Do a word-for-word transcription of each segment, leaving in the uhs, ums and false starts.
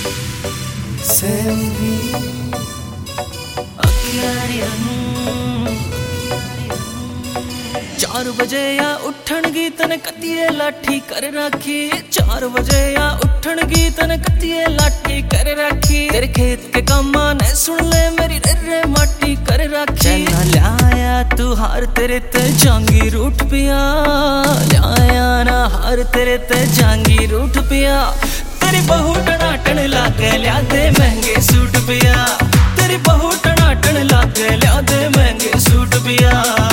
चार बजे या उठन गी तन कतिये लाठी कर राखी। चार बजे या उठन गी तन कतिये लाठी कर राखी। तेरे खेत के कामा ने सुन ले मेरी रे रे माटी कर राखी। लाया तू हार तेरे ते जांगी रूठ पिया। लाया ना हार तेरे ते जांगी रूठ पिया। तेरी बहू टनाटन लागे लिया दे महंगे सूट पिया। तेरी बहू टनाटन लागे लिया दे महंगे सूट पिया।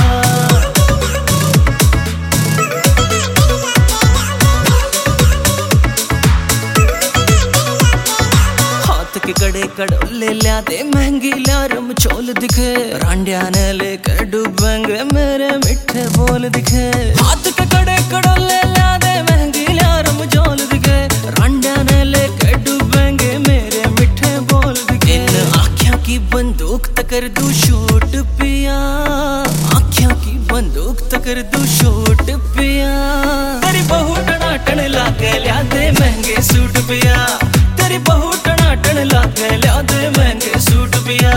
के कड़े कड़ोले लिया दे महंगी लारम चोल दिखे। रांडिया ने लेकर डूबेंगे मेरे मिठे बोल दिखे। हाथ के कड़े कड़ोले लिया दे महंगी लारम चोल दिखे। रांडिया ने लेकर डूबेंगे मेरे मिठे बोल दिखे। इन आँखों की बंदूक तकर दू शूट पिया। आँखों की बंदूक तकर दू शूट पिया। तेरी बहू टनाटन लागे लिया दे महंगे सूट पिया। तेरी बहू टनाटन लागे लिया दे महंगे सूट पिया।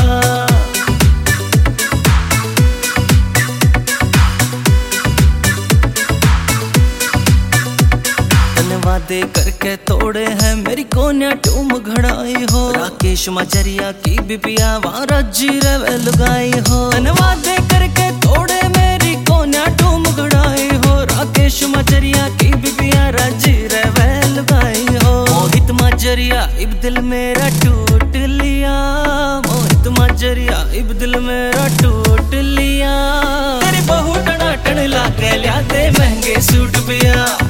वादे करके तोड़े हैं मेरी कोन्या टूम घड़ाई हो। राकेश मचरिया की बिपिया वहाँ रजी रवे लुगाई हो। वादे करके तोड़े मेरी कोन्या टूम घड़ाई हो। राकेश मचरिया की बिपिया रजी रवे लुगाई हो। मोहित मचरिया इब दिल मेरा टूट लिया। मोहित मचरिया इब दिल मेरा टूट लिया। तेरी बहू टनाटन लागे लिया दे महंगे सूट पिया।